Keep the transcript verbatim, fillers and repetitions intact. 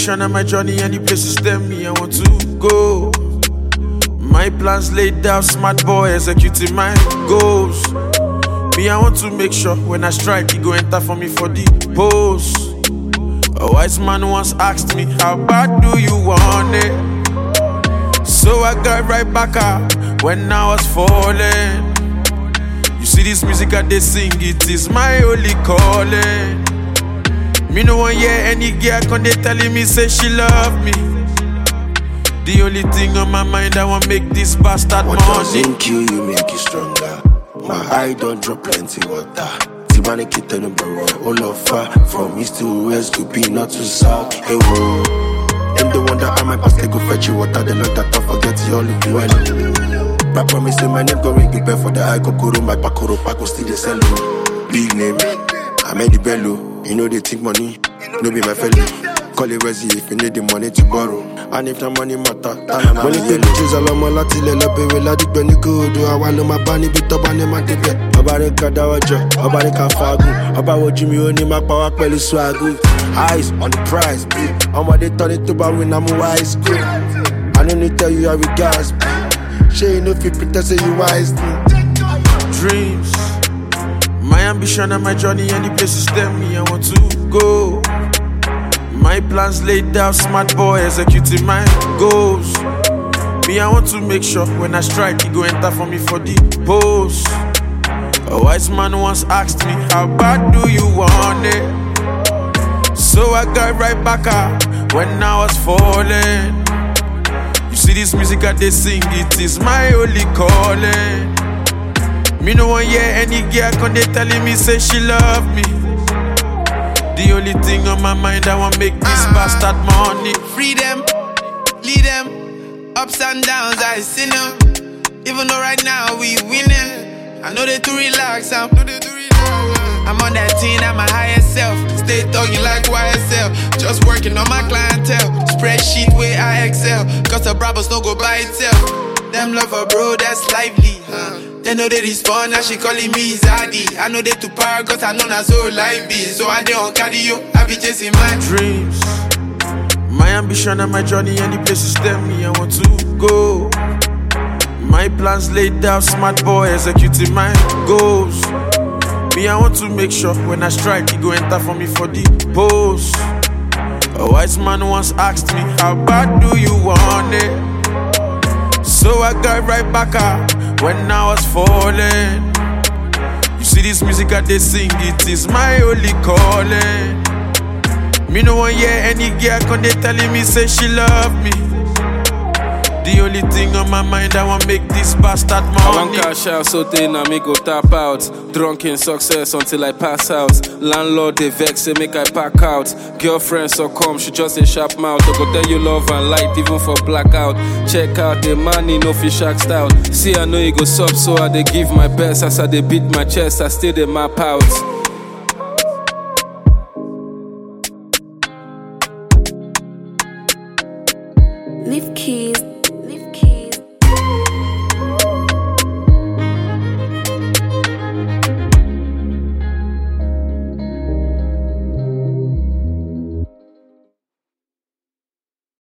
ambition and my journey, any places tell me I want to go. My plans laid out, smart boy executing my goals. Me, I want to make sure when I strike, he go enter for me for the post. A wise man once asked me, how bad do you want it? So I got right back up when I was falling. You see this music I they sing, it is my only calling. Me no one hear any girl come they telling me say she love me. The only thing on my mind, I want make this bastard what money. What doesn't kill you make you stronger. My eye don't drop plenty water. Tibane kita number one. All of her from east to west to be not to south. Hey whoa. Them the one that I might pass they go fetch you water. They know that I forget you all if you well. I promise you my name go ring it bell for the eye kokoro. My pakoro pako still the sell. Big name. I made the bello. You know they think money. No be my fellow. Call it Wesi if you need the money to borrow. And if the money matter, money take the trees all my lati le lope we la digbe ni kudu. I want my bani bit up and my debe. Obare kada wajo, obare ka fagu. Oba woji mi oni ma power pelu swagu. Eyes on the prize, I'm what they turn it to but when I'm wise. I don't need to tell you how we gas. She ain't no fit pretend say you wise. Dreams, my ambition and my journey, any places tell me I want to go. My plans laid out, smart boy executing my goals. Me, I want to make sure when I strike, he go enter for me for the post. A wise man once asked me, how bad do you want it? So I got right back up when I was falling. You see this music I they sing, it is my only calling. Me no one hear any girl come they telling me say she love me. The only thing on my mind, I want make this bastard money. Freedom, lead them, ups and downs, I see them. Even though right now we winning, I know they too relax, I'm, I'm on that team at my highest self. Stay talking like Y S L, just working on my clientele. Spreadsheet where I excel, cause the Brabus no go by itself. Them love her bro, that's lively, huh? They know they respond, now she calling me Zaddy. I know they too power, cause I know not so lively. So I don't carry you, I be chasing my dreams. My ambition and my journey, any places tell me I want to go. My plans laid out, smart boy executing my goals. Me, I want to make sure when I strike, he go enter for me for the post. A wise man once asked me, how bad do you want it? So I got right back up when I was falling. You see this music I they sing, it is my only calling. Me no one hear any girl come they telling me say she love me. The only thing on my mind, I want make this bastard money. I want cash out, so they na me go tap out. Drunk in success until I pass out. Landlord they vex, say make I pack out. Girlfriend so come, she just a sharp mouth. I go tell you love and light even for blackout. Check out the money, no fish asked out. See I know you go sub, so I they give my best. As I they beat my chest, I still they map out. Leave keys.